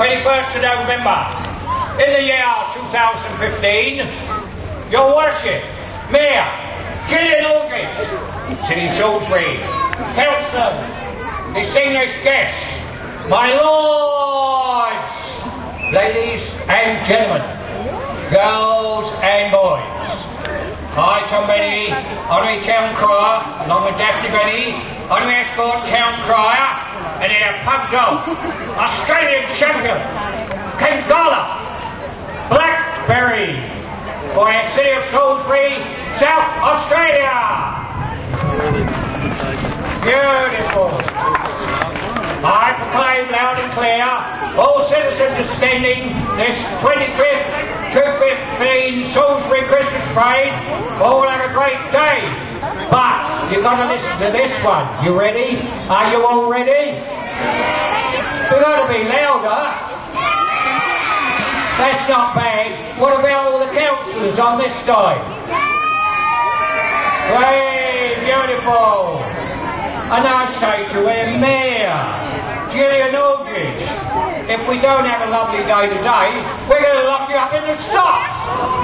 21st of November, in the year 2015, Your Worship, Mayor Gillian Aldridge, City of Salisbury, Councillors, distinguished guests, my lords, ladies and gentlemen, girls and boys. I, Tom Benny, Honorary Town Crier, along with Daphne Benny, Honorary Escort Town Crier, and our pug dog, Australian champion, Kangala, Blackberry, for our City of Salisbury, South Australia. Beautiful. I proclaim loud and clear, all citizens attending this 25th 2015 Salisbury Christmas Parade all have a great day. But you've got to listen to this one. You ready? Are you all ready? You've got to be louder. That's not bad. What about all the councillors on this side? Hey, beautiful. And I say to our Mayor, Gillian Aldridge, if we don't have a lovely day today, we're going to lock you up in the stocks.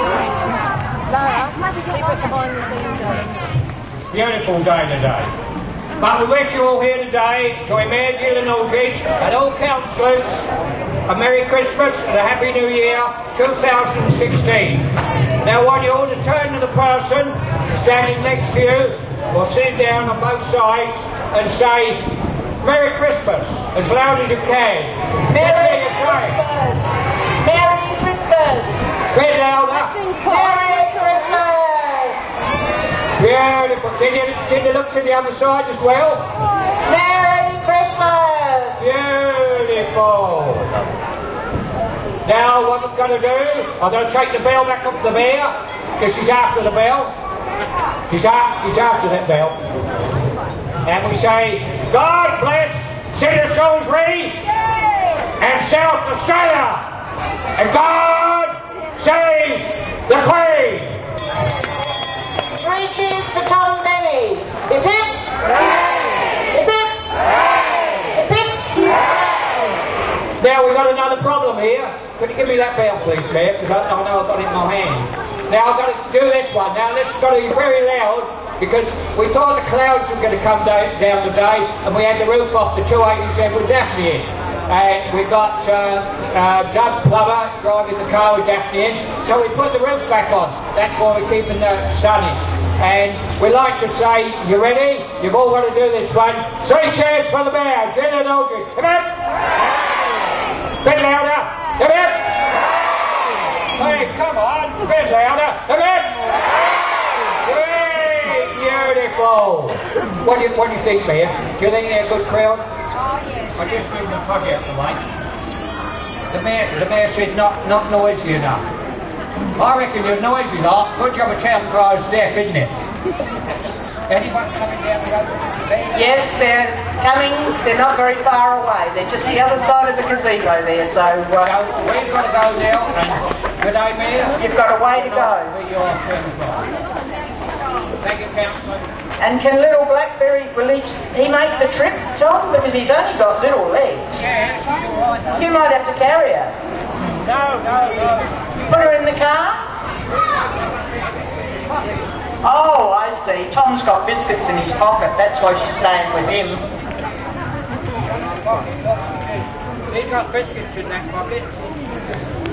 Beautiful day today. But we wish you all here today, to our Mayor Gillian Aldridge and all councillors, a Merry Christmas and a Happy New Year 2016. Now I want you all to turn to the person standing next to you or sit down on both sides and say Merry Christmas as loud as you can. Merry Christmas! Merry Christmas! A bit louder. Merry Christmas! Beautiful. Did you look to the other side as well? Merry Christmas! Beautiful. Now what I'm going to do, I'm going to take the bell back off the Mayor, because she's after the bell. She's after that bell. And we say, God bless City of Salisbury and South Australia. And God save the Queen. 3 cheers for Tom Benny. Hip hip! Hip hip! Hip hip! Now we've got another problem here. Could you give me that bell please, Mayor? Because I know I've got it in my hand. Now I've got to do this one. Now this has got to be very loud, because we thought the clouds were going to come down today, and we had the roof off the 287 with Daphne in. And we got Doug Plummer driving the car with Daphne in, so we put the roof back on. That's why we're keeping the sun in. And we like to say, you ready? You've all got to do this one. 3 cheers for the Mayor, Gillian Aldridge. Come on! Bit louder. Come on! Hey, come on, a bit louder. Come on! Beautiful. What do you think, Mayor? Do you think they're a good crowd? Oh, yes. I just moved the plug out the way. The Mayor said not noisy enough. I reckon you're noisy enough. Good job of Town Crier's deaf, isn't it? Anyone coming down the road? Yes, they're coming. They're not very far away. They're just the other side of the gazebo there. So we've got to go now. And good day, Mayor. You've got a way to go. Thank you, Councillor. And can little Blackberry, will he make the trip, Tom? Because he's only got little legs. Yeah, she's all right. You might have to carry her. No. Put her in the car? Oh, I see. Tom's got biscuits in his pocket. That's why she's staying with him. He's got biscuits in that pocket.